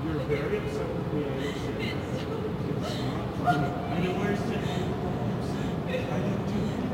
You're very upset with me, I understand. It's not funny. I know I said I didn't do